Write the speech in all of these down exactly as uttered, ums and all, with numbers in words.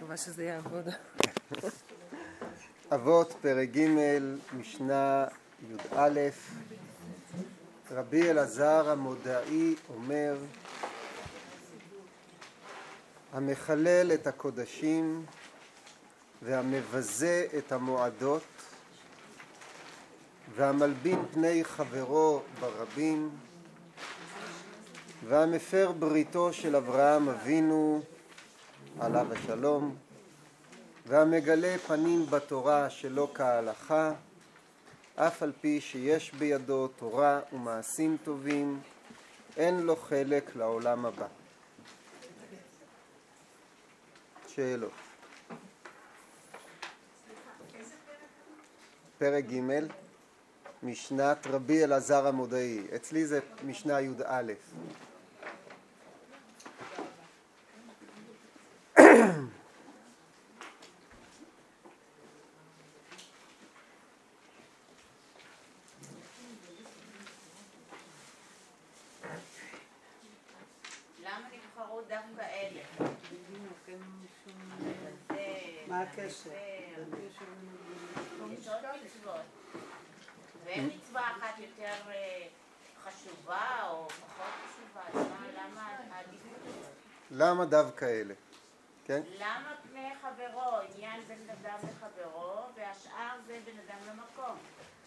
מקווה שזה יעבוד. אבות פרק ג' משנה י"א. רבי אלעזר המודעי אומר: המחלל את הקודשים והמבזה את המועדות והמלבין פני חברו ברבים והמפר בריתו של אברהם אבינו עליו השלום והמגלה פנים בתורה שלא כהלכה, אף על פי שיש בידו תורה ומעשים טובים, אין לו חלק לעולם הבא. שאלות. פרק ג' משנת רבי אלעזר המודעי. אצלי זה משנה י"א. למה נבחרו דווקא אלה? מה הקשר? יש עוד מצוות. ואין מצווה אחת יותר חשובה או פחות חשובה? למה העדיפות? למה דווקא אלה? כן? למה פני חברו? עניין בין אדם לחברו, והשאר זה בין אדם למקום.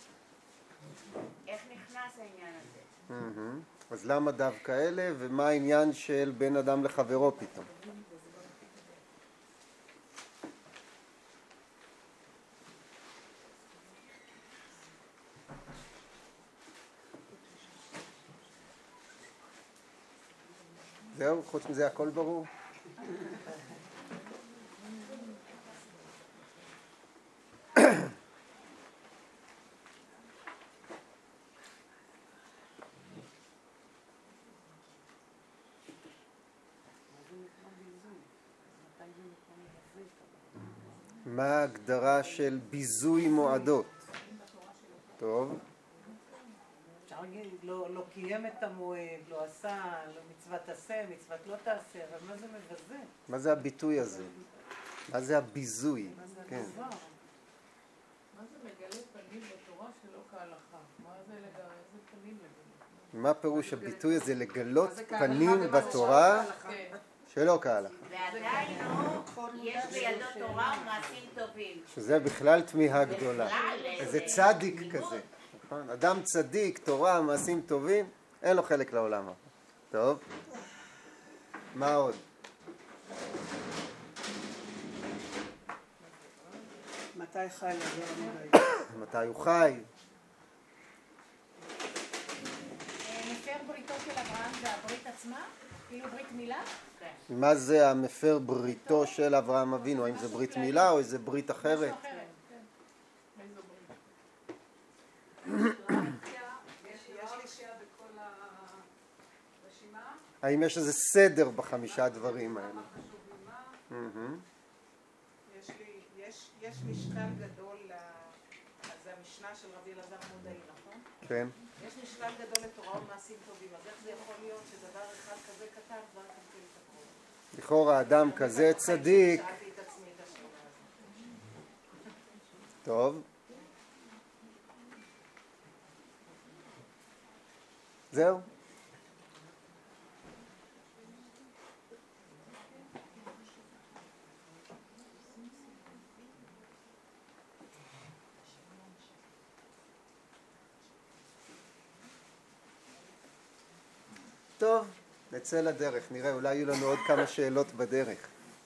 איך נכנס העניין הזה? אז למה דווקא אלה, ומה העניין של בין אדם לחברו פתאום? זהו, חוץ מזה הכל ברור? מה ההגדרה של ביזוי מועדות? טוב. אפשר להגיד, לא, לא קיים את המועד, לא עשה, לא מצוות תעשה, מצוות לא תעשה, אבל מה זה מבזה? מה זה הביטוי הזה? מה זה הביזוי? מה זה כן. הדבר? מה זה מגלה פנים בתורה שלא כהלכה? מה זה לגלה? איזה פנים לגלה? מה פירוש הביטוי הזה לגלות זה כהלכה פנים ומה זה בתורה כן. שלא כהלכה? ועדיין לא, יש בידו תורה ומעשים טובים. שזה בכלל תמיהה גדולה. בכלל, איזה זה צדיק ניגוד. כזה. נכון? אדם צדיק, תורה, מעשים טובים, אין לו חלק לעולם הבא. טוב. מה עוד? מתי חי אלעזר המודעי? מתי הוא חי? מפר בריתו של אברהם זה הברית עצמה? כאילו ברית מילה? מה זה המפר בריתו של אברהם אבינו? האם זה ברית מילה או איזה ברית אחרת? משהו אחרת, כן. איזו ברית? יש רשייה בכל הרשימה, האם יש איזה סדר בחמישה דברים האלה? מה חשוב ממה. מהמם. יש לי, יש, יש משקל גדול, ל... אז זה המשנה של רבי אלעזר המודעי, נכון? כן. יש משקל גדול לתורה ומעשים טובים, אז איך זה יכול להיות שדבר אחד כזה קטן כבר קלקל את הכל? לכאורה אדם כזה צדיק. שאלתי את עצמי את השאלה הזאת. טוב. זהו. טוב, נצא לדרך, נראה, אולי יהיו לנו עוד כמה שאלות בדרך.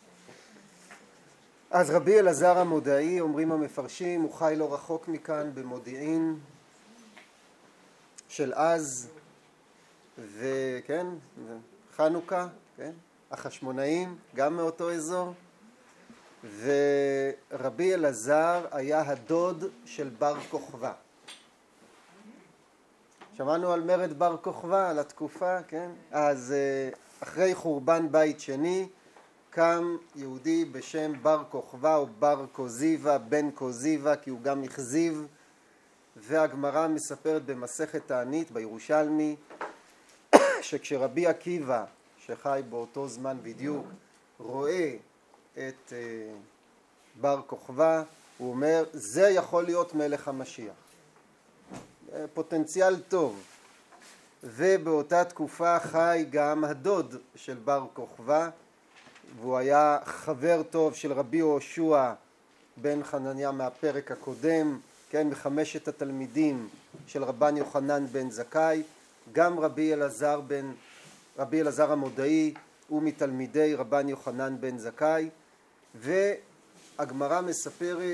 אז רבי אלעזר המודעי, אומרים המפרשים, הוא חי לא רחוק מכאן במודיעין של אז, וכן, חנוכה, כן, החשמונאים, גם מאותו אזור, ורבי אלעזר היה הדוד של בר כוכבא. שמענו על מרד בר כוכבא, על התקופה, כן? אז אחרי חורבן בית שני, קם יהודי בשם בר כוכבא או בר כוזיבא, בן כוזיבא, כי הוא גם הכזיב, והגמרא מספרת במסכת תענית בירושלמי, שכשרבי עקיבא, שחי באותו זמן בדיוק, רואה את בר כוכבא, הוא אומר זה יכול להיות מלך המשיח, פוטנציאל טוב. ובאותה תקופה חי גם הדוד של בר כוכבא, והוא היה חבר טוב של רבי יהושע בן חנניה מהפרק הקודם, כן, מחמשת התלמידים של רבן יוחנן בן זכאי. גם רבי אלעזר בן רבי אלעזר המודעי הוא מתלמידי רבן יוחנן בן זכאי. והגמרא מספרת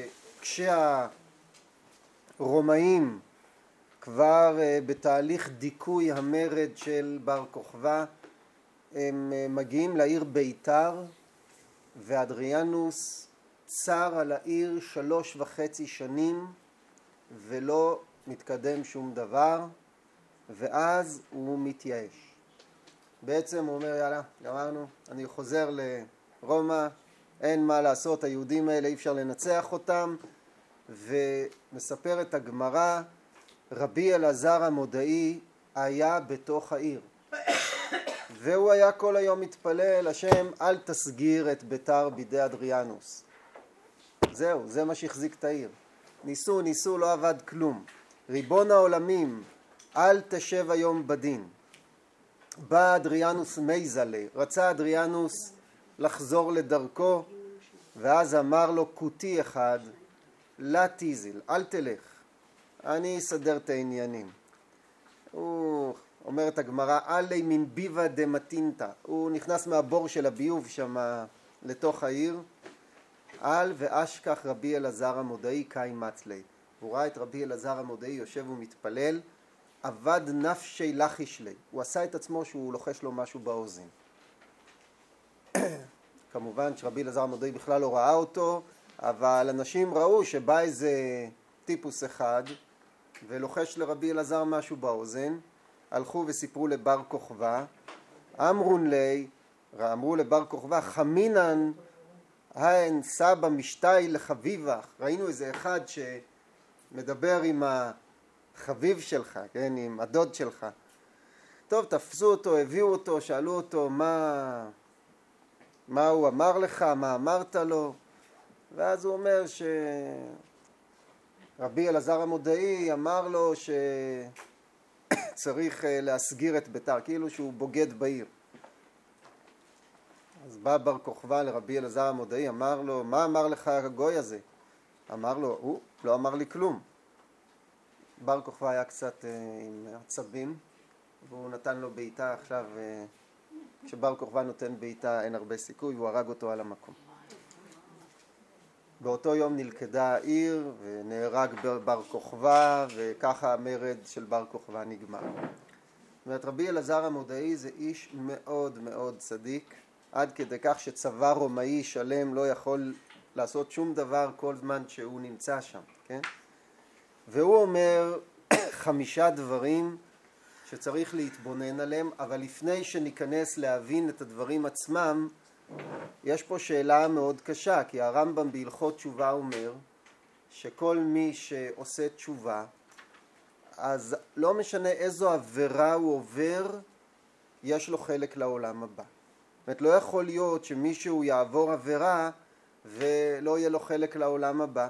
שכשהרומאים כבר בתהליך דיכוי המרד של בר כוכבא, הם מגיעים לעיר ביתר, ואדריאנוס צר על העיר שלוש וחצי שנים ולא מתקדם שום דבר, ואז הוא מתייאש. בעצם הוא אומר יאללה, גמרנו, אני חוזר לרומא, אין מה לעשות, היהודים האלה אי אפשר לנצח אותם. ומספרת הגמרא, רבי אלעזר המודעי היה בתוך העיר, והוא היה כל היום מתפלל, השם אל תסגיר את ביתר בידי אדריאנוס. זהו, זה מה שהחזיק את העיר. ניסו, ניסו, לא עבד כלום. ריבון העולמים, אל תשב היום בדין. בא אדריאנוס מייזלה, רצה אדריאנוס לחזור לדרכו, ואז אמר לו כותי אחד, לא תיזיל, אל תלך, אני אסדר את העניינים. הוא אומרת הגמרא, עלי מן ביבה דמתינתא, הוא נכנס מהבור של הביוב שם לתוך העיר. על ואשכח רבי אלעזר המודעי קאי מצלי, הוא ראה את רבי אלעזר המודעי יושב ומתפלל, עבד נפשי לחיש לי, הוא עשה את עצמו שהוא לוחש לו משהו באוזן. כמובן שרבי אלעזר המודעי בכלל לא ראה אותו, אבל אנשים ראו שבא איזה טיפוס אחד ולוחש לרבי אלעזר משהו באוזן. הלכו וסיפרו לבר כוכבא, אמרון לי, אמרו לבר כוכבא, חמינן האן סבא משתי לחביבך. ראינו איזה אחד שמדבר עם החביב שלך, כן, עם הדוד שלך. טוב, תפסו אותו, הביאו אותו, שאלו אותו מה, מה הוא אמר לך, מה אמרת לו. ואז הוא אומר שרבי אלעזר המודעי אמר לו שצריך להסגיר את ביתר, כאילו שהוא בוגד בעיר. אז בא בר כוכבא לרבי אלעזר המודעי, אמר לו, מה אמר לך הגוי הזה? אמר לו, הוא לא אמר לי כלום. בר כוכבא היה קצת אה, עם עצבים, והוא נתן לו בעיטה. עכשיו, אה, כשבר כוכבא נותן בעיטה אין הרבה סיכוי, והוא הרג אותו על המקום. באותו יום נלכדה העיר ונהרג בר כוכבא, וככה המרד של בר כוכבא נגמר. זאת אומרת, רבי אלעזר המודעי זה איש מאוד מאוד צדיק, עד כדי כך שצבא רומאי שלם לא יכול לעשות שום דבר כל זמן שהוא נמצא שם, כן? והוא אומר חמישה דברים שצריך להתבונן עליהם, אבל לפני שניכנס להבין את הדברים עצמם, יש פה שאלה מאוד קשה, כי הרמב"ם בהלכות תשובה אומר שכל מי שעושה תשובה, אז לא משנה איזו עבירה הוא עובר, יש לו חלק לעולם הבא. זאת אומרת, לא יכול להיות שמישהו יעבור עבירה ולא יהיה לו חלק לעולם הבא.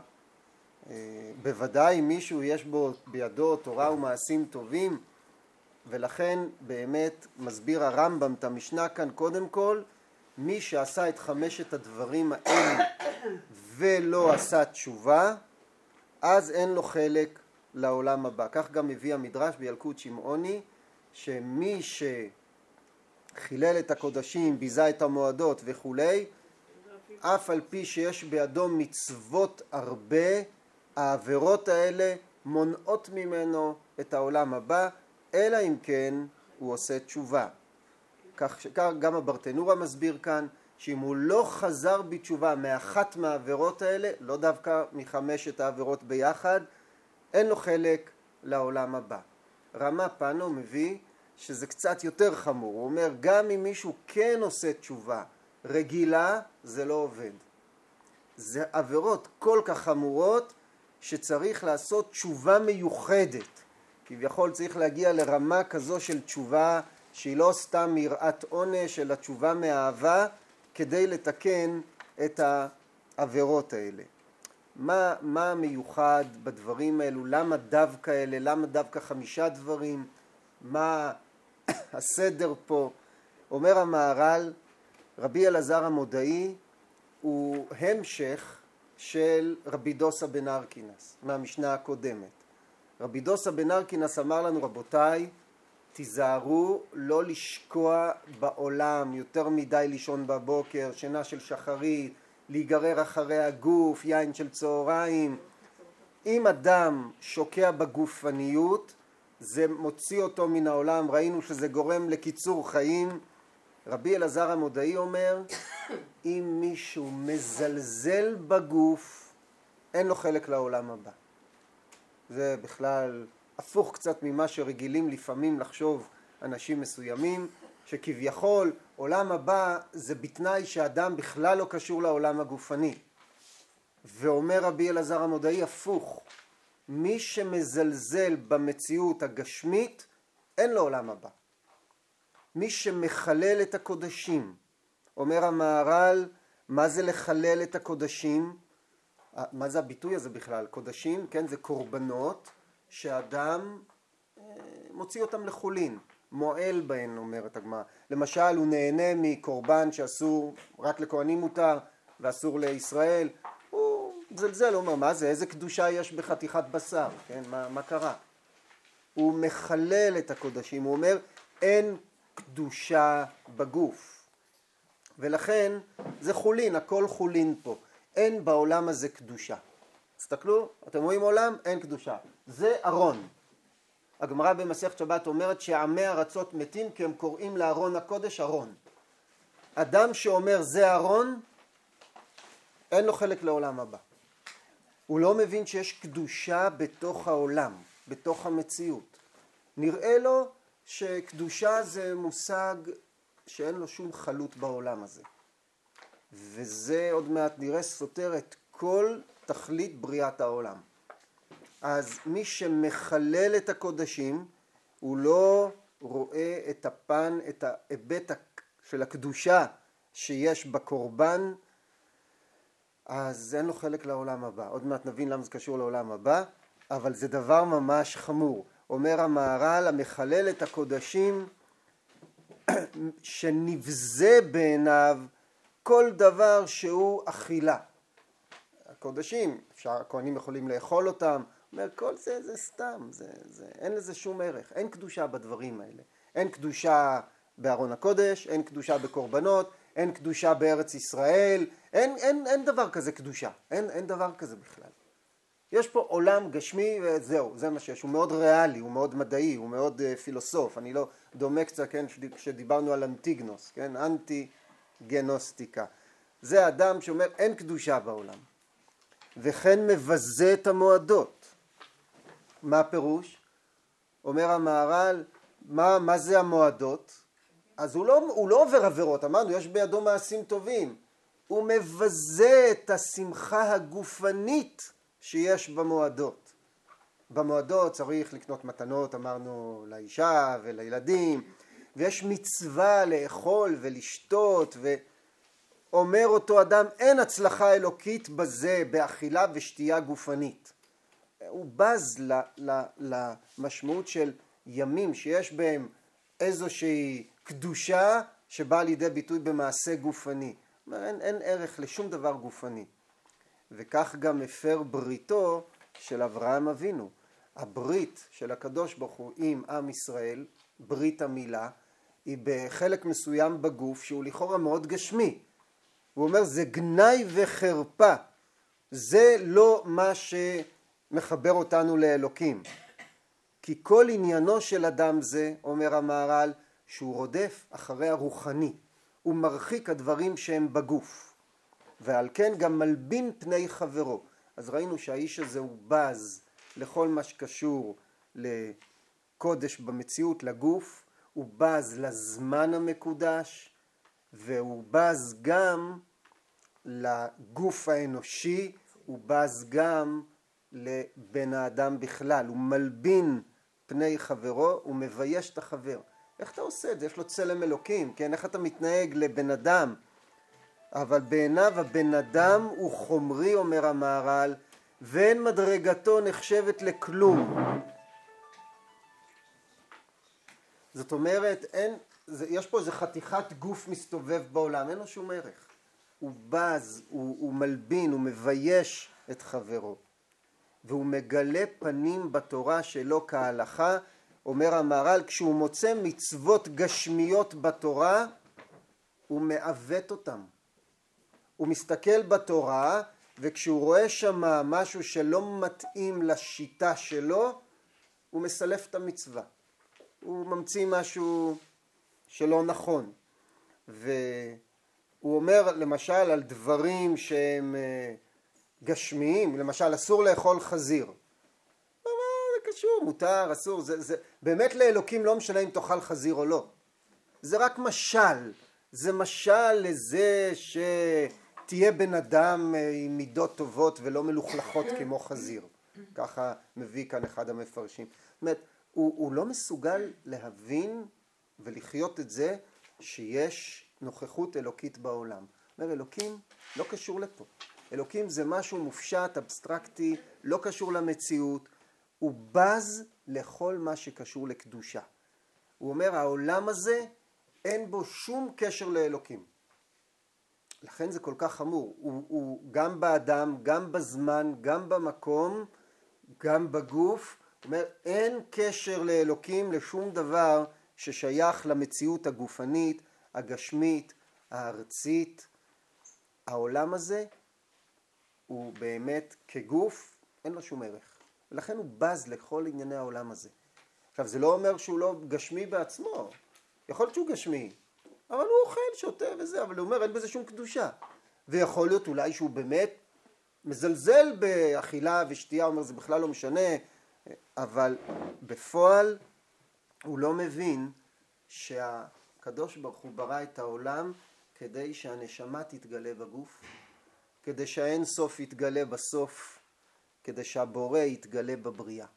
בוודאי מישהו יש בו בידו תורה ומעשים טובים, ולכן באמת מסביר הרמב"ם את המשנה כאן, קודם כל, מי שעשה את חמשת הדברים האלה ולא עשה תשובה, אז אין לו חלק לעולם הבא. כך גם מביא המדרש בילקוט שמעוני, שמי שחילל את הקודשים, ביזה את המועדות וכולי, אף על פי שיש בידו מצוות הרבה, העבירות האלה מונעות ממנו את העולם הבא, אלא אם כן הוא עושה תשובה. כך שכך גם הברטנורה מסביר כאן, שאם הוא לא חזר בתשובה מאחת מהעבירות האלה, לא דווקא מחמשת העבירות ביחד, אין לו חלק לעולם הבא. רמה פנו מביא שזה קצת יותר חמור. הוא אומר, גם אם מישהו כן עושה תשובה רגילה, זה לא עובד. זה עבירות כל כך חמורות שצריך לעשות תשובה מיוחדת. כביכול צריך להגיע לרמה כזו של תשובה שהיא לא סתם יראת עונש, אלא תשובה מאהבה, כדי לתקן את העבירות האלה. מה, מה מיוחד בדברים האלו? למה דווקא אלה? למה דווקא חמישה דברים? מה הסדר פה? אומר המהר"ל, רבי אלעזר המודעי הוא המשך של רבי דוסא בן ארקינס מהמשנה הקודמת. רבי דוסא בן ארקינס אמר לנו, רבותיי, תיזהרו לא לשקוע בעולם, יותר מדי לישון בבוקר, שינה של שחרית, להיגרר אחרי הגוף, יין של צהריים. אם אדם שוקע בגופניות, זה מוציא אותו מן העולם, ראינו שזה גורם לקיצור חיים. רבי אלעזר המודעי אומר, אם מישהו מזלזל בגוף, אין לו חלק לעולם הבא. זה בכלל הפוך קצת ממה שרגילים לפעמים לחשוב אנשים מסוימים, שכביכול עולם הבא זה בתנאי שאדם בכלל לא קשור לעולם הגופני. ואומר רבי אלעזר המודעי הפוך, מי שמזלזל במציאות הגשמית, אין לו עולם הבא. מי שמחלל את הקודשים, אומר המהר"ל, מה זה לחלל את הקודשים? מה זה הביטוי הזה בכלל? קודשים, כן, זה קורבנות שאדם מוציא אותם לחולין, מועל בהן, אומרת הגמרא. למשל, הוא נהנה מקורבן שאסור, רק לכהנים מותר, ואסור לישראל. הוא זלזל, הוא אומר, מה זה? איזה קדושה יש בחתיכת בשר? כן, מה, מה קרה? הוא מחלל את הקודשים, הוא אומר, אין קדושה בגוף. ולכן זה חולין, הכל חולין פה. אין בעולם הזה קדושה. תסתכלו, אתם רואים עולם? אין קדושה. זה ארון. הגמרא במסכת שבת אומרת שעמי ארצות מתים כי הם קוראים לארון הקודש ארון. אדם שאומר זה ארון, אין לו חלק לעולם הבא. הוא לא מבין שיש קדושה בתוך העולם, בתוך המציאות. נראה לו שקדושה זה מושג שאין לו שום חלות בעולם הזה. וזה עוד מעט נראה סותר את כל תכלית בריאת העולם. אז מי שמחלל את הקודשים, הוא לא רואה את הפן, את ההיבט של הקדושה שיש בקורבן, אז אין לו חלק לעולם הבא. עוד מעט נבין למה זה קשור לעולם הבא, אבל זה דבר ממש חמור. אומר המהר"ל, המחלל את הקודשים, שנבזה בעיניו כל דבר שהוא אכילה. הקודשים, אפשר, הכהנים יכולים לאכול אותם, אומר, כל זה זה סתם, זה, זה, אין לזה שום ערך, אין קדושה בדברים האלה. אין קדושה בארון הקודש, אין קדושה בקורבנות, אין קדושה בארץ ישראל, אין, אין, אין דבר כזה קדושה, אין, אין דבר כזה בכלל. יש פה עולם גשמי וזהו, זה מה שיש, הוא מאוד ריאלי, הוא מאוד מדעי, הוא מאוד uh, פילוסוף, אני לא דומה קצת, כן, שדיברנו על אנטיגנוס, כן, אנטי גנוסטיקה. זה אדם שאומר אין קדושה בעולם, וכן מבזה את המועדות. מה הפירוש? אומר המהר"ל, מה, מה זה המועדות? אז הוא לא, הוא לא עובר עבירות, אמרנו, יש בידו מעשים טובים. הוא מבזה את השמחה הגופנית שיש במועדות. במועדות צריך לקנות מתנות, אמרנו, לאישה ולילדים, ויש מצווה לאכול ולשתות, ואומר אותו אדם, אין הצלחה אלוקית בזה, באכילה ושתייה גופנית. הוא בז ל, ל, למשמעות של ימים שיש בהם איזושהי קדושה שבאה לידי ביטוי במעשה גופני. אומר, אין, אין ערך לשום דבר גופני. וכך גם הפר בריתו של אברהם אבינו. הברית של הקדוש ברוך הוא עם עם ישראל, ברית המילה, היא בחלק מסוים בגוף שהוא לכאורה מאוד גשמי. הוא אומר, זה גנאי וחרפה. זה לא מה שמחבר אותנו לאלוקים. כי כל עניינו של אדם זה, אומר המהר"ל, שהוא רודף אחרי הרוחני. הוא מרחיק הדברים שהם בגוף. ועל כן גם מלבין פני חברו. אז ראינו שהאיש הזה הוא בז לכל מה שקשור לקודש במציאות, לגוף. הוא בז לזמן המקודש, והוא בז גם לגוף האנושי, הוא בז גם לבן האדם בכלל. הוא מלבין פני חברו, הוא מבייש את החבר. איך אתה עושה את זה? יש לו צלם אלוקים, כן? איך אתה מתנהג לבן אדם? אבל בעיניו הבן אדם הוא חומרי, אומר המהר"ל, ואין מדרגתו נחשבת לכלום. זאת אומרת, אין, זה, יש פה איזה חתיכת גוף מסתובב בעולם, אין לו שום ערך. הוא בז, הוא, הוא מלבין, הוא מבייש את חברו. והוא מגלה פנים בתורה שלא כהלכה, אומר המהר"ל, כשהוא מוצא מצוות גשמיות בתורה, הוא מעוות אותם. הוא מסתכל בתורה, וכשהוא רואה שם משהו שלא מתאים לשיטה שלו, הוא מסלף את המצווה. הוא ממציא משהו שלא נכון. והוא אומר למשל על דברים שהם גשמיים, למשל אסור לאכול חזיר. מה זה קשור? מותר, אסור. זה, זה, באמת לאלוקים לא משנה אם תאכל חזיר או לא. זה רק משל. זה משל לזה שתהיה בן אדם עם מידות טובות ולא מלוכלכות כמו חזיר. ככה מביא כאן אחד המפרשים. זאת אומרת, הוא, הוא לא מסוגל להבין ולחיות את זה שיש נוכחות אלוקית בעולם. אומר, אלוקים לא קשור לפה. אלוקים זה משהו מופשט, אבסטרקטי, לא קשור למציאות. הוא בז לכל מה שקשור לקדושה. הוא אומר, העולם הזה אין בו שום קשר לאלוקים. לכן זה כל כך חמור. הוא, הוא גם באדם, גם בזמן, גם במקום, גם בגוף. הוא אומר, אין קשר לאלוקים לשום דבר ששייך למציאות הגופנית, הגשמית, הארצית. העולם הזה הוא באמת כגוף, אין לו שום ערך. ולכן הוא בז לכל ענייני העולם הזה. עכשיו, זה לא אומר שהוא לא גשמי בעצמו. יכול להיות שהוא גשמי, אבל הוא אוכל, שותה וזה, אבל הוא אומר, אין בזה שום קדושה. ויכול להיות אולי שהוא באמת מזלזל באכילה ושתייה, הוא אומר, זה בכלל לא משנה, אבל בפועל הוא לא מבין שהקדוש ברוך הוא ברא את העולם כדי שהנשמה תתגלה בגוף, כדי שהאין סוף יתגלה בסוף, כדי שהבורא יתגלה בבריאה.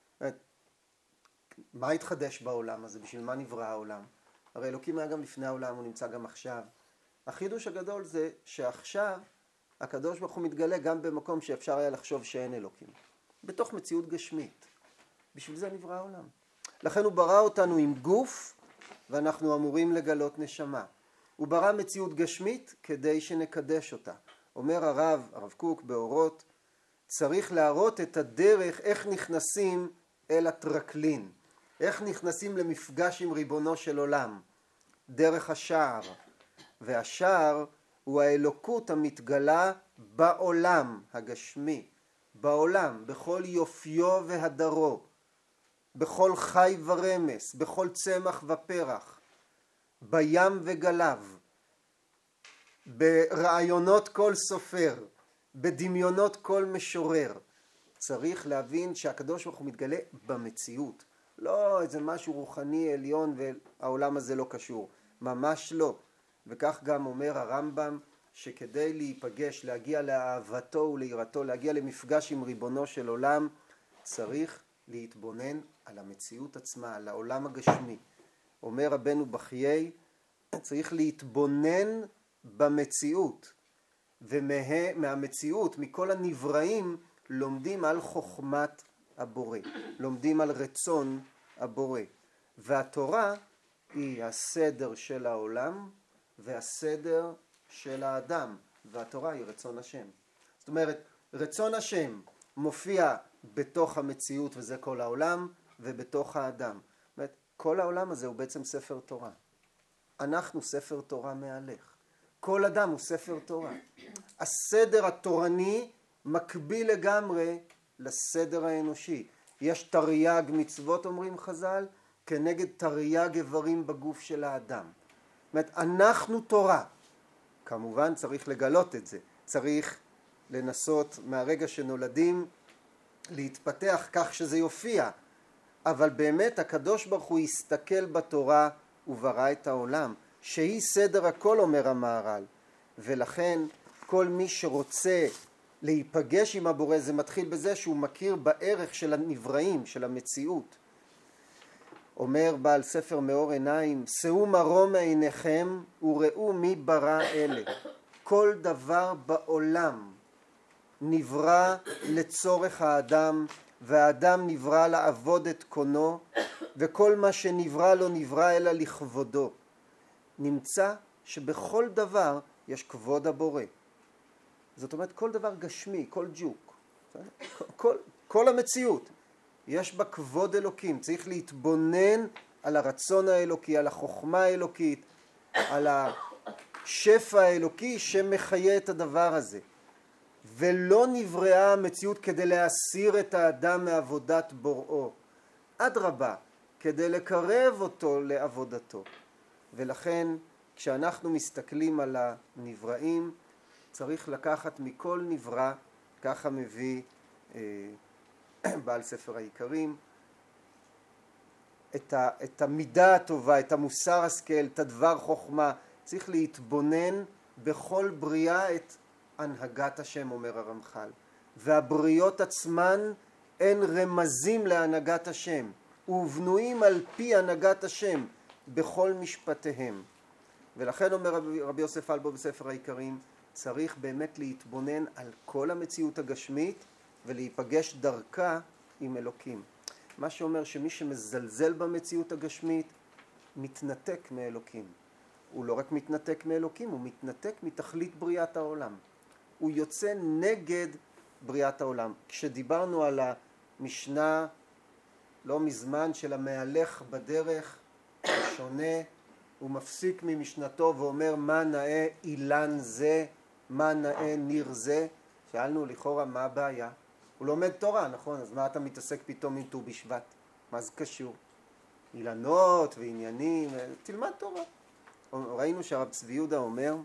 מה התחדש בעולם הזה? בשביל מה נברא העולם? הרי אלוקים היה גם לפני העולם, הוא נמצא גם עכשיו. החידוש הגדול זה שעכשיו הקדוש ברוך הוא מתגלה גם במקום שאפשר היה לחשוב שאין אלוקים. בתוך מציאות גשמית. בשביל זה נברא העולם. לכן הוא ברא אותנו עם גוף, ואנחנו אמורים לגלות נשמה. הוא ברא מציאות גשמית כדי שנקדש אותה. אומר הרב, הרב קוק באורות, צריך להראות את הדרך איך נכנסים אל הטרקלין. איך נכנסים למפגש עם ריבונו של עולם. דרך השער. והשער הוא האלוקות המתגלה בעולם הגשמי. בעולם, בכל יופיו והדרו. בכל חי ורמס, בכל צמח ופרח. בים וגליו. ברעיונות כל סופר. בדמיונות כל משורר. צריך להבין שהקדוש ברוך הוא מתגלה במציאות. לא איזה משהו רוחני עליון והעולם הזה לא קשור. ממש לא. וכך גם אומר הרמב"ם שכדי להיפגש, להגיע לאהבתו וליראתו, להגיע למפגש עם ריבונו של עולם, צריך להתבונן על המציאות עצמה, על העולם הגשמי. אומר רבנו בחיי, צריך להתבונן במציאות. ומהמציאות, מכל הנבראים, לומדים על חוכמת הבורא. לומדים על רצון הבורא. והתורה היא הסדר של העולם והסדר של האדם. והתורה היא רצון השם. זאת אומרת, רצון השם מופיע בתוך המציאות וזה כל העולם, ובתוך האדם. זאת אומרת, כל העולם הזה הוא בעצם ספר תורה. אנחנו ספר תורה מהלך. כל אדם הוא ספר תורה. הסדר התורני מקביל לגמרי לסדר האנושי. יש תרי"ג מצוות, אומרים חז"ל, כנגד תרי"ג איברים בגוף של האדם. זאת אומרת, אנחנו תורה. כמובן צריך לגלות את זה. צריך לנסות מהרגע שנולדים להתפתח כך שזה יופיע. אבל באמת הקדוש ברוך הוא יסתכל בתורה וברא את העולם. שהיא סדר הכל, אומר המהר"ל. ולכן כל מי שרוצה להיפגש עם הבורא, זה מתחיל בזה שהוא מכיר בערך של הנבראים, של המציאות. אומר בעל ספר מאור עיניים, שאו מרום מעיניכם וראו מי ברא אלה. כל דבר בעולם נברא לצורך האדם, והאדם נברא לעבוד את קונו, וכל מה שנברא לא נברא אלא לכבודו. נמצא שבכל דבר יש כבוד הבורא. זאת אומרת, כל דבר גשמי, כל ג'וק, כל, כל המציאות, יש בה כבוד אלוקים. צריך להתבונן על הרצון האלוקי, על החוכמה האלוקית, על השפע האלוקי שמחיה את הדבר הזה. ולא נבראה המציאות כדי להסיר את האדם מעבודת בוראו. אדרבה, כדי לקרב אותו לעבודתו. ולכן כשאנחנו מסתכלים על הנבראים, צריך לקחת מכל נברא, ככה מביא אה, בעל ספר העיקרים, את, ה, את המידה הטובה, את המוסר השכל, את הדבר חוכמה. צריך להתבונן בכל בריאה את הנהגת השם, אומר הרמח"ל. והבריות עצמן הן רמזים להנהגת השם, ובנויים על פי הנהגת השם בכל משפטיהם. ולכן אומר רבי, רבי יוסף אלבו בספר העיקרים, צריך באמת להתבונן על כל המציאות הגשמית ולהיפגש דרכה עם אלוקים. מה שאומר שמי שמזלזל במציאות הגשמית מתנתק מאלוקים. הוא לא רק מתנתק מאלוקים, הוא מתנתק מתכלית בריאת העולם. הוא יוצא נגד בריאת העולם. כשדיברנו על המשנה לא מזמן של המהלך בדרך השונה, הוא מפסיק ממשנתו ואומר מה נאה אילן זה, מה נאה ניר זה. שאלנו לכאורה מה הבעיה? הוא לומד תורה, נכון? אז מה אתה מתעסק פתאום עם ט"ו בשבט? מה זה קשור? אילנות ועניינים, תלמד תורה. ראינו שהרב צבי יהודה אומר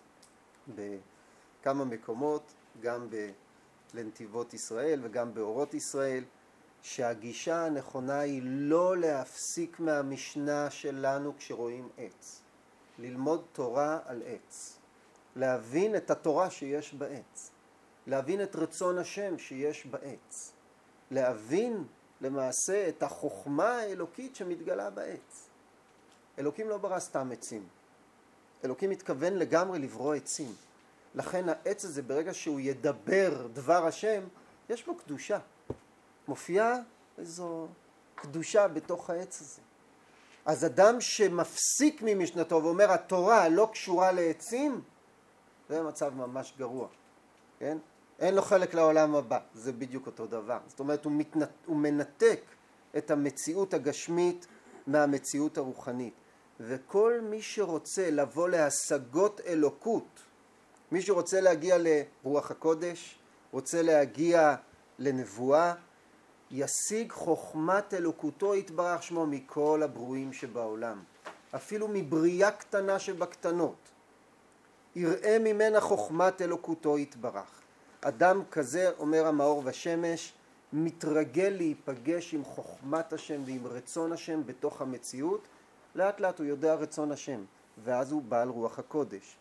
בכמה מקומות, גם בנתיבות ישראל וגם באורות ישראל, שהגישה הנכונה היא לא להפסיק מהמשנה שלנו כשרואים עץ. ללמוד תורה על עץ. להבין את התורה שיש בעץ. להבין את רצון השם שיש בעץ. להבין למעשה את החוכמה האלוקית שמתגלה בעץ. אלוקים לא ברא סתם עצים. אלוקים מתכוון לגמרי לברוא עצים. לכן העץ הזה ברגע שהוא ידבר דבר השם, יש בו קדושה. מופיעה איזו קדושה בתוך העץ הזה. אז אדם שמפסיק ממשנתו ואומר התורה לא קשורה לעצים, זה מצב ממש גרוע. כן? אין לו חלק לעולם הבא. זה בדיוק אותו דבר. זאת אומרת, הוא, מתנת... הוא מנתק את המציאות הגשמית מהמציאות הרוחנית. וכל מי שרוצה לבוא להשגות אלוקות, מי שרוצה להגיע לרוח הקודש, רוצה להגיע לנבואה, ישיג חוכמת אלוקותו יתברך שמו מכל הברואים שבעולם. אפילו מבריאה קטנה שבקטנות. יראה ממנה חוכמת אלוקותו יתברך. אדם כזה, אומר המאור ושמש, מתרגל להיפגש עם חוכמת השם ועם רצון השם בתוך המציאות. לאט לאט הוא יודע רצון השם, ואז הוא בעל רוח הקודש.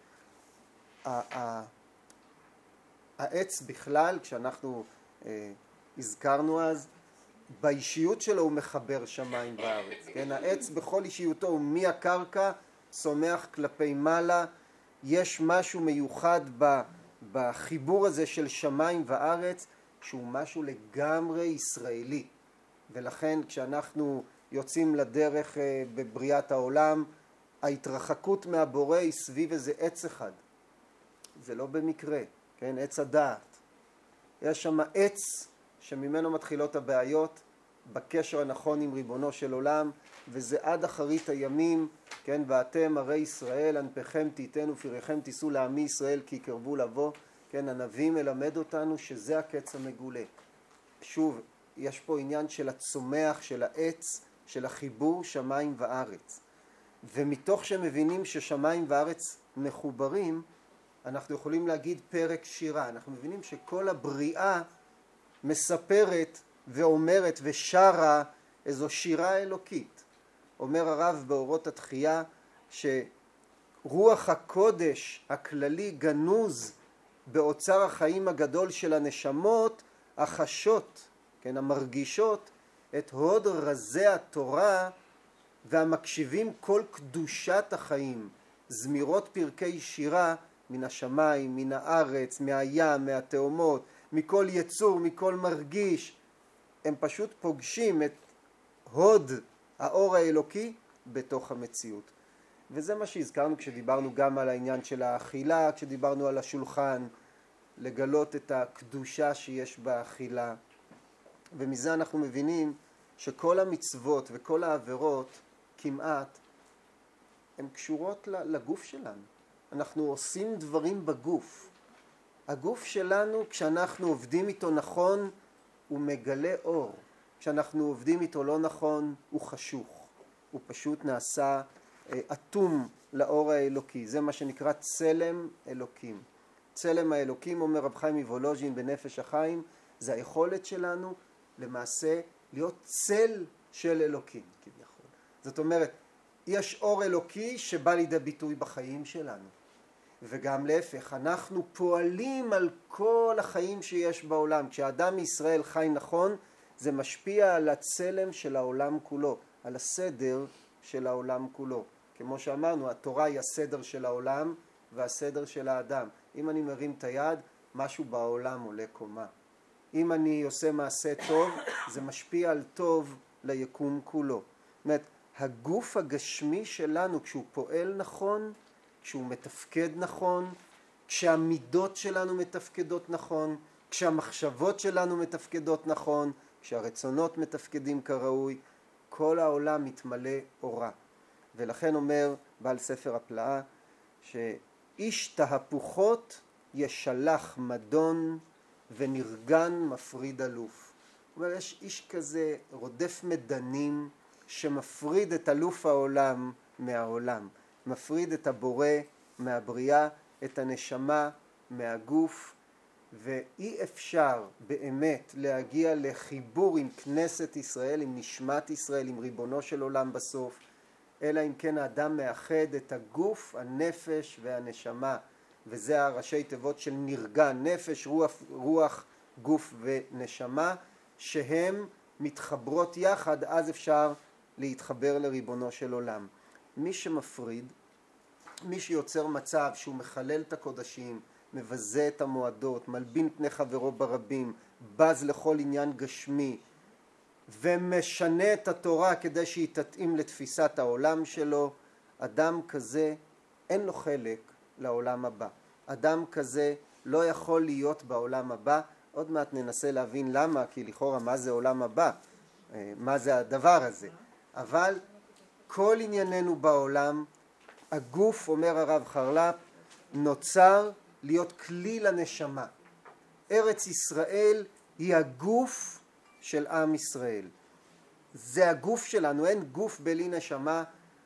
העץ בכלל, כשאנחנו אה, הזכרנו אז, באישיות שלו הוא מחבר שמיים בארץ. כן? העץ בכל אישיותו הוא מהקרקע, צומח כלפי מעלה. יש משהו מיוחד בחיבור הזה של שמיים וארץ, שהוא משהו לגמרי ישראלי. ולכן כשאנחנו יוצאים לדרך בבריאת העולם, ההתרחקות מהבורא היא סביב איזה עץ אחד. זה לא במקרה, כן? עץ הדעת. יש שם עץ שממנו מתחילות הבעיות בקשר הנכון עם ריבונו של עולם, וזה עד אחרית הימים, כן? ואתם הרי ישראל, ענפיכם תיתנו ופיריכם תישאו לעמי ישראל כי קרבו לבוא. כן? הנביא מלמד אותנו שזה הקץ המגולה. שוב, יש פה עניין של הצומח, של העץ, של החיבור שמיים וארץ. ומתוך שמבינים ששמיים וארץ מחוברים, אנחנו יכולים להגיד פרק שירה. אנחנו מבינים שכל הבריאה מספרת ואומרת ושרה איזו שירה אלוקית. אומר הרב באורות התחייה שרוח הקודש הכללי גנוז באוצר החיים הגדול של הנשמות החשות, כן, המרגישות את הוד רזי התורה והמקשיבים כל קדושת החיים. זמירות פרקי שירה מן השמיים, מן הארץ, מהים, מהתאומות, מכל יצור, מכל מרגיש. הם פשוט פוגשים את הוד האור האלוקי בתוך המציאות. וזה מה שהזכרנו כשדיברנו גם על העניין של האכילה, כשדיברנו על השולחן, לגלות את הקדושה שיש באכילה. ומזה אנחנו מבינים שכל המצוות וכל העבירות כמעט הן קשורות לגוף שלנו. אנחנו עושים דברים בגוף. הגוף שלנו, כשאנחנו עובדים איתו נכון, הוא מגלה אור. כשאנחנו עובדים איתו לא נכון, הוא חשוך. הוא פשוט נעשה אטום לאור האלוקי. זה מה שנקרא צלם אלוקים. צלם האלוקים, אומר רב חיים מוולוז'ין בנפש החיים, זה היכולת שלנו למעשה להיות צל של אלוקים כביכול. זאת אומרת, יש אור אלוקי שבא לידי ביטוי בחיים שלנו. וגם להפך, אנחנו פועלים על כל החיים שיש בעולם. כשאדם מישראל חי נכון, זה משפיע על הצלם של העולם כולו, על הסדר של העולם כולו. כמו שאמרנו, התורה היא הסדר של העולם והסדר של האדם. אם אני מרים את היד, משהו בעולם עולה קומה. אם אני עושה מעשה טוב, זה משפיע על טוב ליקום כולו. זאת אומרת, הגוף הגשמי שלנו, כשהוא פועל נכון, כשהוא מתפקד נכון, כשהמידות שלנו מתפקדות נכון, כשהמחשבות שלנו מתפקדות נכון, כשהרצונות מתפקדים כראוי, כל העולם מתמלא אורה. ולכן אומר בעל ספר הפלאה, שאיש תהפוכות ישלח מדון ונרגן מפריד אלוף. הוא אומר, יש איש כזה רודף מדנים שמפריד את אלוף העולם מהעולם. מפריד את הבורא מהבריאה, את הנשמה מהגוף, ואי אפשר באמת להגיע לחיבור עם כנסת ישראל, עם נשמת ישראל, עם ריבונו של עולם בסוף, אלא אם כן האדם מאחד את הגוף, הנפש והנשמה, וזה הראשי תיבות של נרגן, נפש, רוח, רוח, גוף ונשמה, שהם מתחברות יחד, אז אפשר להתחבר לריבונו של עולם. מי שמפריד, מי שיוצר מצב שהוא מחלל את הקודשים, מבזה את המועדות, מלבין פני חברו ברבים, בז לכל עניין גשמי, ומשנה את התורה כדי שהיא תתאים לתפיסת העולם שלו, אדם כזה אין לו חלק לעולם הבא. אדם כזה לא יכול להיות בעולם הבא. עוד מעט ננסה להבין למה, כי לכאורה מה זה עולם הבא, מה זה הדבר הזה. אבל כל ענייננו בעולם, הגוף, אומר הרב חרל"פ, נוצר להיות כלי לנשמה. ארץ ישראל היא הגוף של עם ישראל. זה הגוף שלנו, אין גוף בלי נשמה,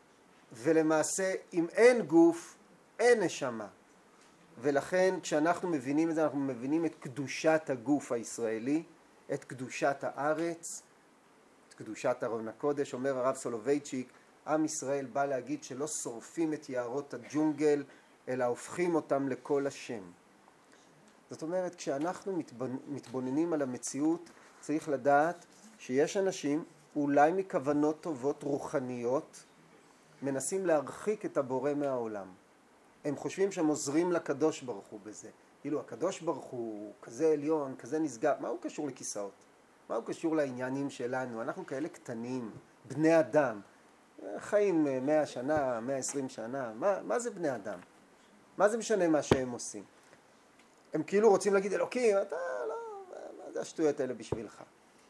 ולמעשה אם אין גוף, אין נשמה. ולכן כשאנחנו מבינים את זה, אנחנו מבינים את קדושת הגוף הישראלי, את קדושת הארץ, את קדושת ארון הקודש. אומר הרב סולובייצ'יק, עם ישראל בא להגיד שלא שורפים את יערות הג'ונגל, אלא הופכים אותם לכל השם. זאת אומרת, כשאנחנו מתבוננים על המציאות, צריך לדעת שיש אנשים, אולי מכוונות טובות רוחניות, מנסים להרחיק את הבורא מהעולם. הם חושבים שהם עוזרים לקדוש ברוך הוא בזה. כאילו, הקדוש ברוך הוא כזה עליון, כזה נשגב. מה הוא קשור לכיסאות? מה הוא קשור לעניינים שלנו? אנחנו כאלה קטנים, בני אדם. חיים מאה שנה, מאה עשרים שנה. מה, מה זה בני אדם? מה זה משנה מה שהם עושים? הם כאילו רוצים להגיד, אלוקים, אתה לא, מה זה השטויות האלה בשבילך?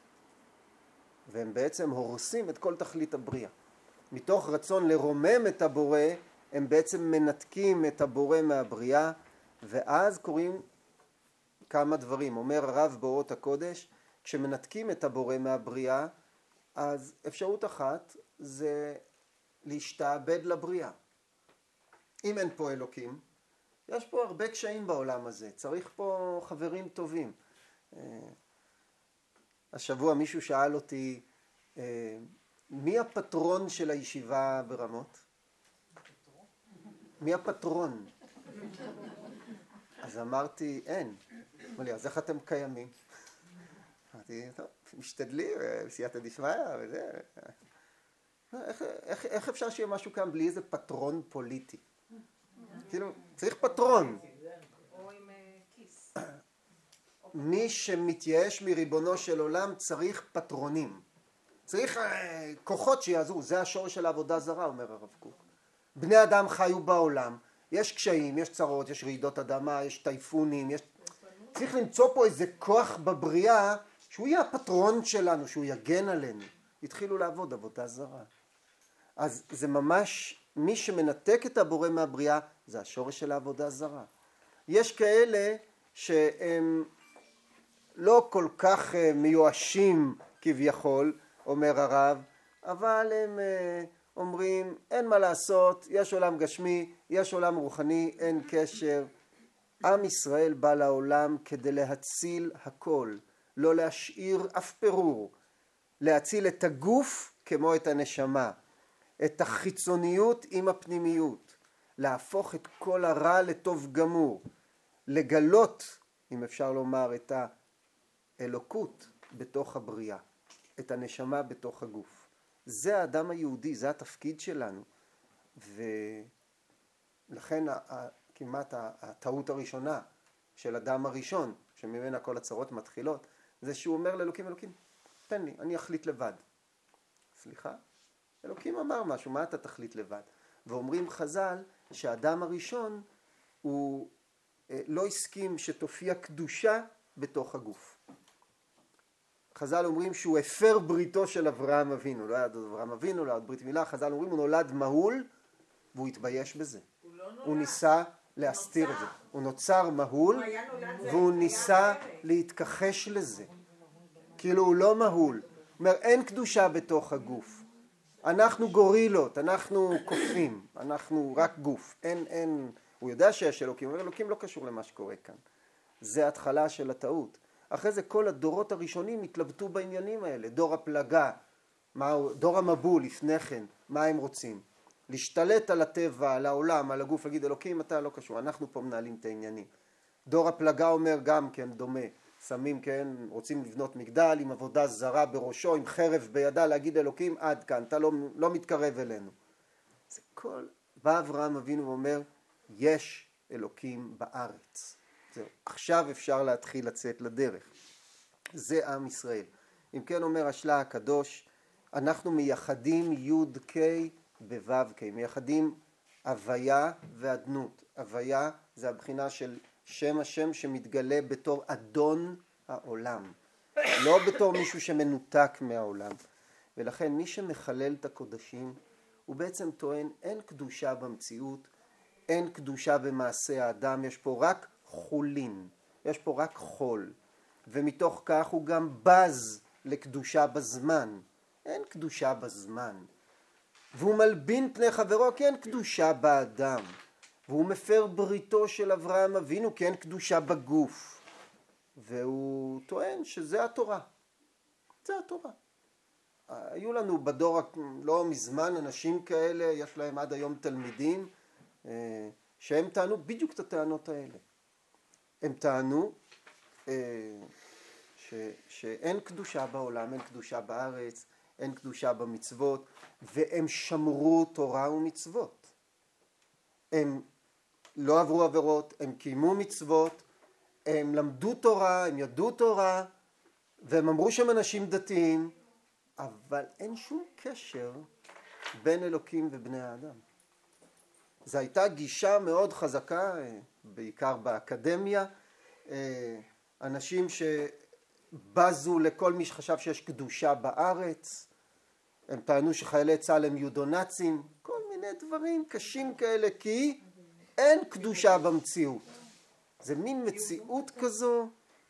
והם בעצם הורסים את כל תכלית הבריאה. מתוך רצון לרומם את הבורא, הם בעצם מנתקים את הבורא מהבריאה, ואז קוראים כמה דברים. אומר הרב באורות הקודש, כשמנתקים את הבורא מהבריאה, אז אפשרות אחת זה להשתעבד לבריאה. אם אין פה אלוקים, יש פה הרבה קשיים בעולם הזה, צריך פה חברים טובים. השבוע מישהו שאל אותי, מי הפטרון של הישיבה ברמות? מי הפטרון? אז אמרתי, אין. אמר לי, אז איך אתם קיימים? אמרתי, טוב, משתדלים, סייעתא דשמיא וזה. איך, איך, איך אפשר שיהיה משהו כאן בלי איזה פטרון פוליטי? כאילו, צריך פטרון. או עם אה, כיס. מי שמתייאש מריבונו של עולם צריך פטרונים. צריך אה, כוחות שיעזרו. זה השורש של העבודה זרה, אומר הרב קוק. בני אדם חיו בעולם, יש קשיים, יש צרות, יש רעידות אדמה, יש טייפונים, יש... צריך למצוא פה איזה כוח בבריאה שהוא יהיה הפטרון שלנו, שהוא יגן עלינו. התחילו לעבוד עבודה זרה. אז זה ממש, מי שמנתק את הבורא מהבריאה, זה השורש של העבודה זרה. יש כאלה שהם לא כל כך מיואשים כביכול, אומר הרב, אבל הם אומרים, אין מה לעשות, יש עולם גשמי, יש עולם רוחני, אין קשר. עם ישראל בא לעולם כדי להציל הכל, לא להשאיר אף פירור, להציל את הגוף כמו את הנשמה, את החיצוניות עם הפנימיות, להפוך את כל הרע לטוב גמור, לגלות, אם אפשר לומר, את האלוקות בתוך הבריאה, את הנשמה בתוך הגוף. זה האדם היהודי, זה התפקיד שלנו. ולכן כמעט הטעות הראשונה של אדם הראשון, שממנה כל הצרות מתחילות, זה שהוא אומר לאלוקים, אלוקים, תן לי, אני אחליט לבד. סליחה? אלוקים אמר משהו, מה אתה תחליט לבד? ואומרים חז"ל שהאדם הראשון הוא לא הסכים שתופיע קדושה בתוך הגוף. חז"ל אומרים שהוא הפר בריתו של אברהם אבינו, לא היה אברהם אבינו, לא היה ברית מילה, חז"ל אומרים הוא נולד מהול והוא התבייש בזה. הוא, לא הוא ניסה להסתיר נוצר. את זה. הוא נוצר מהול והוא ניסה להתכחש לזה. כאילו הוא לא מהול. הוא אומר אין קדושה בתוך הגוף. אנחנו גורילות, אנחנו קופים, אנחנו רק גוף. אין, אין, הוא יודע שיש אלוקים, הוא אומר אלוקים לא קשור למה שקורה כאן. זה התחלה של הטעות. אחרי זה כל הדורות הראשונים התלבטו בעניינים האלה. דור הפלגה, מה, דור המבול לפני כן, מה הם רוצים? להשתלט על הטבע, על העולם, על הגוף, להגיד אלוקים אתה לא קשור, אנחנו פה מנהלים את העניינים. דור הפלגה אומר גם כן דומה, שמים כן, רוצים לבנות מגדל עם עבודה זרה בראשו, עם חרב בידה, להגיד אלוקים עד כאן, אתה לא, לא מתקרב אלינו. זה כל, בא אברהם אבינו ואומר, יש אלוקים בארץ. זהו, עכשיו אפשר להתחיל לצאת לדרך. זה עם ישראל. אם כן אומר השלה הקדוש, אנחנו מייחדים י' ק' בו' ק', מייחדים הוויה ואדנות. הוויה זה הבחינה של שם השם שמתגלה בתור אדון העולם, לא בתור מישהו שמנותק מהעולם. ולכן מי שמחלל את הקודשים הוא בעצם טוען אין קדושה במציאות, אין קדושה במעשה האדם, יש פה רק חולין, יש פה רק חול, ומתוך כך הוא גם בז לקדושה בזמן. אין קדושה בזמן. והוא מלבין פני חברו כי אין קדושה באדם. והוא מפר בריתו של אברהם אבינו כי אין קדושה בגוף. והוא טוען שזה התורה. זה התורה. היו לנו בדור לא מזמן אנשים כאלה, יש להם עד היום תלמידים, שהם טענו בדיוק את הטענות האלה. הם טענו ש, שאין קדושה בעולם, אין קדושה בארץ, אין קדושה במצוות, והם שמרו תורה ומצוות. הם לא עברו עבירות, הם קיימו מצוות, הם למדו תורה, הם ידעו תורה, והם אמרו שהם אנשים דתיים, אבל אין שום קשר בין אלוקים ובני האדם. זו הייתה גישה מאוד חזקה, בעיקר באקדמיה, אנשים שבזו לכל מי שחשב שיש קדושה בארץ, הם טענו שחיילי צה"ל הם יודונאצים, כל מיני דברים קשים כאלה, כי אין קדושה במציאות. זה מין מציאות כזו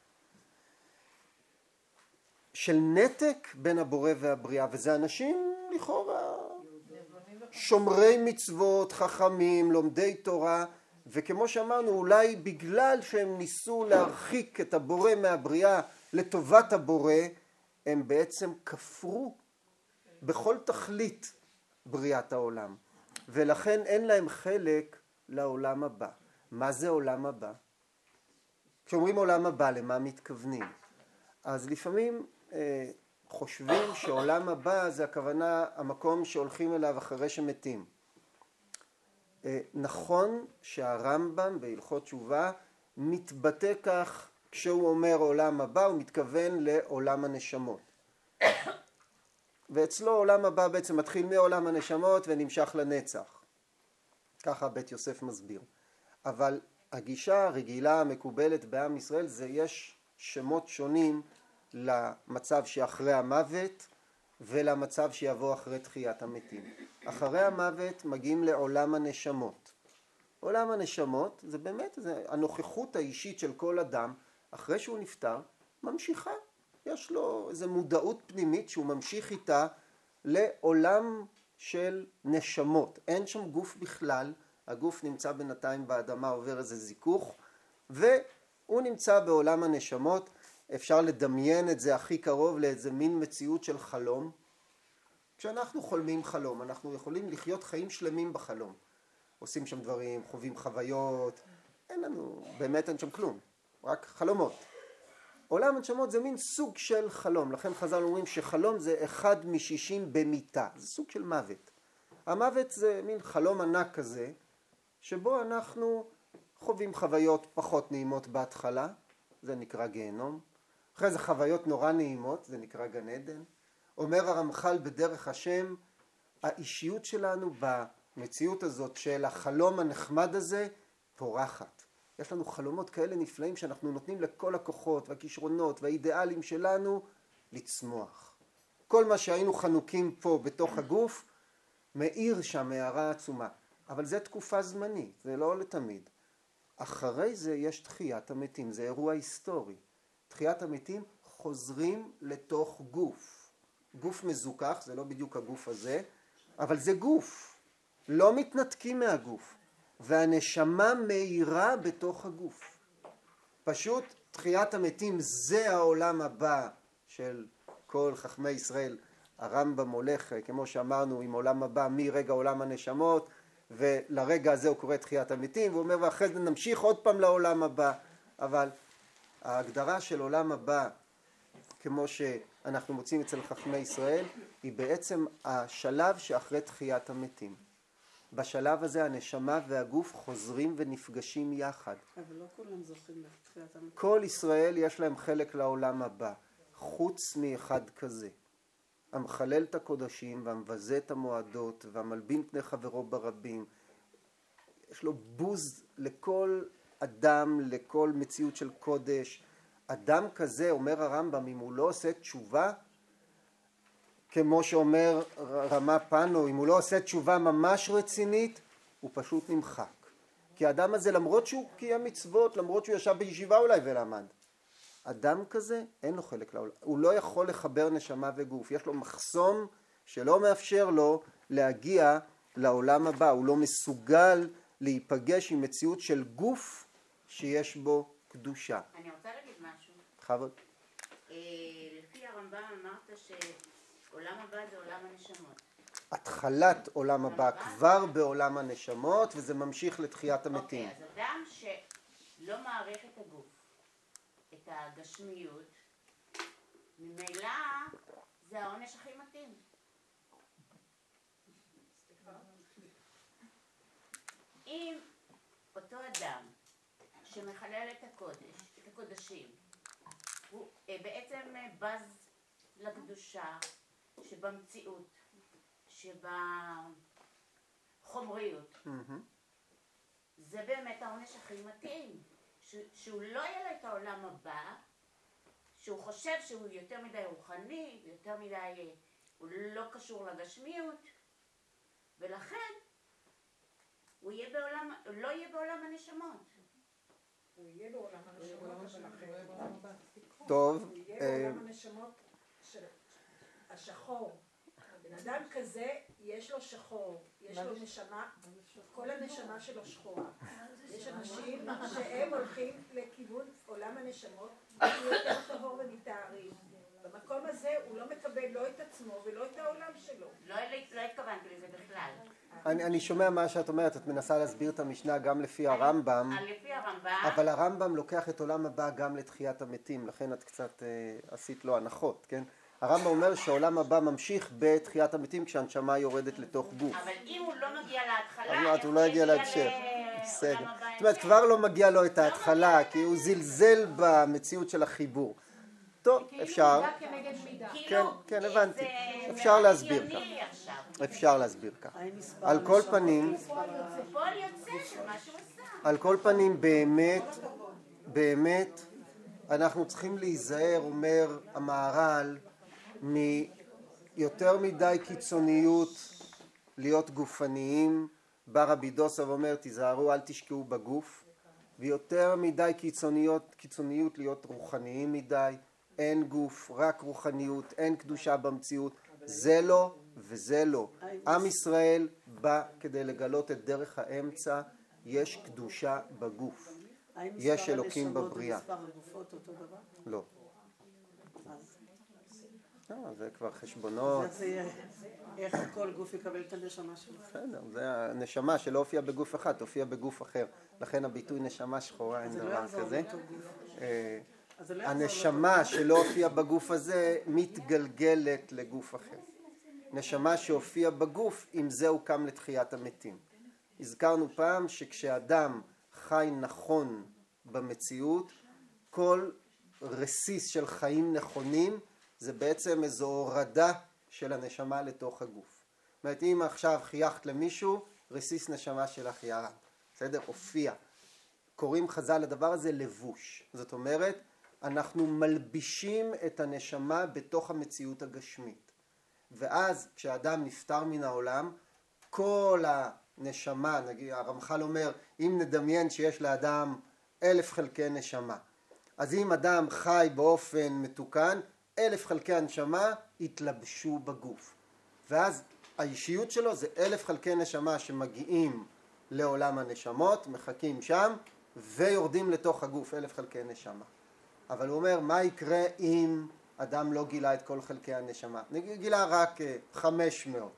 של נתק בין הבורא והבריאה, וזה אנשים לכאורה שומרי מצוות, חכמים, לומדי תורה, וכמו שאמרנו, אולי בגלל שהם ניסו להרחיק את הבורא מהבריאה לטובת הבורא, הם בעצם כפרו בכל תכלית בריאת העולם, ולכן אין להם חלק לעולם הבא. מה זה עולם הבא? כשאומרים עולם הבא, למה מתכוונים? אז לפעמים אה, חושבים שעולם הבא זה הכוונה המקום שהולכים אליו אחרי שמתים. נכון שהרמב"ם בהלכות תשובה מתבטא כך כשהוא אומר עולם הבא, הוא מתכוון לעולם הנשמות. ואצלו עולם הבא בעצם מתחיל מעולם הנשמות ונמשך לנצח. ככה בית יוסף מסביר. אבל הגישה הרגילה המקובלת בעם ישראל זה יש שמות שונים למצב שאחרי המוות ולמצב שיבוא אחרי תחיית המתים. אחרי המוות מגיעים לעולם הנשמות. עולם הנשמות זה באמת זה הנוכחות האישית של כל אדם אחרי שהוא נפטר ממשיכה. יש לו איזו מודעות פנימית שהוא ממשיך איתה לעולם של נשמות. אין שם גוף בכלל, הגוף נמצא בינתיים באדמה, עובר איזה זיכוך, והוא נמצא בעולם הנשמות. אפשר לדמיין את זה הכי קרוב לאיזה מין מציאות של חלום. כשאנחנו חולמים חלום, אנחנו יכולים לחיות חיים שלמים בחלום. עושים שם דברים, חווים חוויות, אין לנו, באמת אין שם כלום, רק חלומות. עולם הנשמות זה מין סוג של חלום, לכן חז"ל אומרים שחלום זה אחד משישים במיתה, זה סוג של מוות. המוות זה מין חלום ענק כזה, שבו אנחנו חווים חוויות פחות נעימות בהתחלה, זה נקרא גיהנום. אחרי זה חוויות נורא נעימות, זה נקרא גן עדן. אומר הרמח"ל בדרך השם, האישיות שלנו במציאות הזאת של החלום הנחמד הזה פורחת. יש לנו חלומות כאלה נפלאים שאנחנו נותנים לכל הכוחות והכישרונות והאידיאלים שלנו לצמוח. כל מה שהיינו חנוקים פה בתוך הגוף מאיר שם מהרה עצומה. אבל זה תקופה זמנית, זה לא לתמיד. אחרי זה יש תחיית המתים, זה אירוע היסטורי. תחיית המתים חוזרים לתוך גוף. גוף מזוכח, זה לא בדיוק הגוף הזה, אבל זה גוף. לא מתנתקים מהגוף. והנשמה מאירה בתוך הגוף. פשוט תחיית המתים זה העולם הבא של כל חכמי ישראל. הרמב"ם הולך, כמו שאמרנו, עם עולם הבא מרגע עולם הנשמות, ולרגע הזה הוא קורא תחיית המתים, והוא אומר ואחרי זה נמשיך עוד פעם לעולם הבא. אבל ההגדרה של עולם הבא, כמו שאנחנו מוצאים אצל חכמי ישראל, היא בעצם השלב שאחרי תחיית המתים. בשלב הזה הנשמה והגוף חוזרים ונפגשים יחד. אבל לא כולם זוכים לתחיית המתים. כל ישראל יש להם חלק לעולם הבא, חוץ מאחד כזה. המחלל את הקודשים והמבזה את המועדות והמלבין פני חברו ברבים. יש לו בוז לכל אדם, לכל מציאות של קודש. אדם כזה, אומר הרמב"ם, אם הוא לא עושה תשובה, כמו שאומר רמה פנו, אם הוא לא עושה תשובה ממש רצינית, הוא פשוט נמחק. כי האדם הזה, למרות שהוא קיים מצוות, למרות שהוא ישב בישיבה אולי ולמד, אדם כזה אין לו חלק לעולם. הוא לא יכול לחבר נשמה וגוף. יש לו מחסום שלא מאפשר לו להגיע לעולם הבא. הוא לא מסוגל להיפגש עם מציאות של גוף שיש בו קדושה. אני רוצה להגיד משהו. חבר. לפי הרמב"ם אמרת שעולם הבא זה עולם הנשמות. התחלת עולם הבא כבר בעולם הנשמות, וזה ממשיך לתחיית המתים. אוקיי, אז אדם שלא מעריך את הגוף, את הגשמיות, ממילא זה העונש הכי מתאים. אם אותו אדם שמחלל את הקודש, את הקודשים, הוא בעצם בז לקדושה שבמציאות, שבחומריות, זה באמת העונש הכי מתאים. שהוא לא יהיה לו את העולם הבא, שהוא חושב שהוא יותר מדי רוחני, יותר מדי, הוא לא קשור לגשמיות, ולכן הוא יהיה בעולם, הוא לא יהיה בעולם הנשמות. הוא יהיה בעולם הנשמות, אבל טוב. הוא יהיה בעולם הנשמות של השחור. בן אדם כזה, יש לו שחור, יש לו נשמה, כל הנשמה שלו שחורה. יש אנשים שהם הולכים לכיוון עולם הנשמות, הוא יותר טהור ומתארים. במקום הזה הוא לא מקבל לא את עצמו ולא את העולם שלו. לא, לא התכוונתי לזה בכלל. אני, אני שומע מה שאת אומרת, את מנסה להסביר את המשנה גם לפי הרמב"ם, לפי הרמב"ם, אבל הרמב"ם לוקח את עולם הבא גם לתחיית המתים, לכן את קצת אה, עשית לו הנחות, כן? הרמב"ם אומר שהעולם הבא ממשיך בתחיית המתים כשהנשמה יורדת לתוך גוף. אבל אם הוא לא מגיע להתחלה, אז הוא לא יגיע להמשך. בסדר. זאת אומרת, כבר לא מגיע לו את ההתחלה, כי הוא זלזל במציאות של החיבור. טוב, אפשר. כן, כן, הבנתי. אפשר להסביר ככה. אפשר להסביר ככה. על כל פנים, פועל יוצא של מה שהוא עשה. על כל פנים, באמת, באמת, אנחנו צריכים להיזהר, אומר המהר"ל, מיותר מדי קיצוניות להיות גופניים. בא רבי דוסה ואומר, תיזהרו, אל תשקעו בגוף. ויותר מדי קיצוניות, קיצוניות להיות רוחניים מדי. אין גוף, רק רוחניות, אין קדושה במציאות. זה לא וזה לא. עם ישראל בא כדי לגלות את דרך האמצע. יש קדושה בגוף. יש אלוקים בבריאה. האם מספר הגופות אותו דבר? לא. זה כבר חשבונות. איך כל גוף יקבל את הנשמה שלו? בסדר, זה הנשמה שלא הופיעה בגוף אחד, הופיעה בגוף אחר. לכן הביטוי נשמה שחורה אין דבר כזה. הנשמה שלא הופיעה בגוף הזה מתגלגלת לגוף אחר. נשמה שהופיעה בגוף, עם זה הוא קם לתחיית המתים. הזכרנו פעם שכשאדם חי נכון במציאות, כל רסיס של חיים נכונים זה בעצם איזו הורדה של הנשמה לתוך הגוף. זאת אומרת, אם עכשיו חייכת למישהו, רסיס נשמה שלך ירד. בסדר? הופיע. קוראים חז"ל לדבר הזה לבוש. זאת אומרת, אנחנו מלבישים את הנשמה בתוך המציאות הגשמית. ואז כשאדם נפטר מן העולם, כל הנשמה, נגיד, הרמח"ל אומר, אם נדמיין שיש לאדם אלף חלקי נשמה, אז אם אדם חי באופן מתוקן, אלף חלקי הנשמה התלבשו בגוף. ואז האישיות שלו זה אלף חלקי נשמה שמגיעים לעולם הנשמות, מחכים שם, ויורדים לתוך הגוף, אלף חלקי נשמה. אבל הוא אומר, מה יקרה אם אדם לא גילה את כל חלקי הנשמה? נגיד, גילה רק חמש מאות.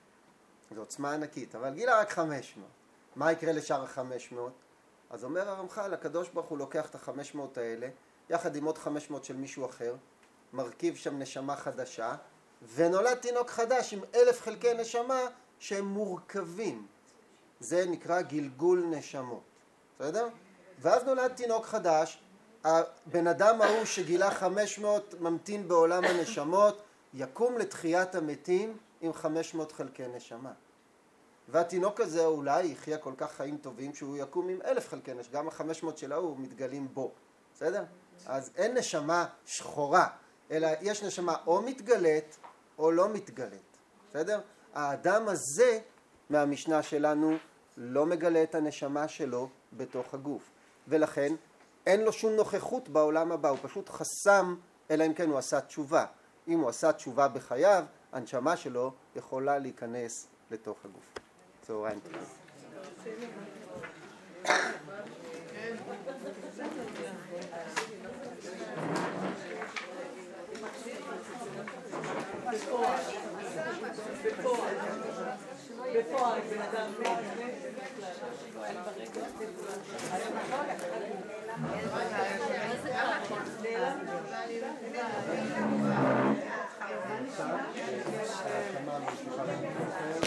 זו עוצמה ענקית, אבל גילה רק חמש מאות. מה יקרה לשאר ה-חמש מאות? אז אומר הרמח"ל, הקדוש ברוך הוא לוקח את ה-חמש מאות האלה, יחד עם עוד חמש מאות של מישהו אחר, מרכיב שם נשמה חדשה, ונולד תינוק חדש עם אלף חלקי נשמה שהם מורכבים. זה נקרא גלגול נשמות. בסדר? ואז נולד תינוק חדש, הבן אדם ההוא שגילה חמש מאות ממתין בעולם הנשמות, יקום לתחיית המתים עם חמש מאות חלקי נשמה. והתינוק הזה אולי יחיה כל כך חיים טובים שהוא יקום עם אלף חלקי נשמה, גם ה-חמש מאות שלו הוא מתגלים בו. בסדר? אז אין נשמה שחורה, אלא יש נשמה או מתגלית או לא מתגלית. בסדר? האדם הזה מהמשנה שלנו לא מגלה את הנשמה שלו בתוך הגוף. ולכן אין לו שום נוכחות בעולם הבא, הוא פשוט חסם, אלא אם כן הוא עשה תשובה. אם הוא עשה תשובה בחייו, הנשמה שלו יכולה להיכנס לתוך הגוף. צהריים טובים. בפועל, בפועל, בפועל, בן אדם פועל ברגע, נעלם, נעלם.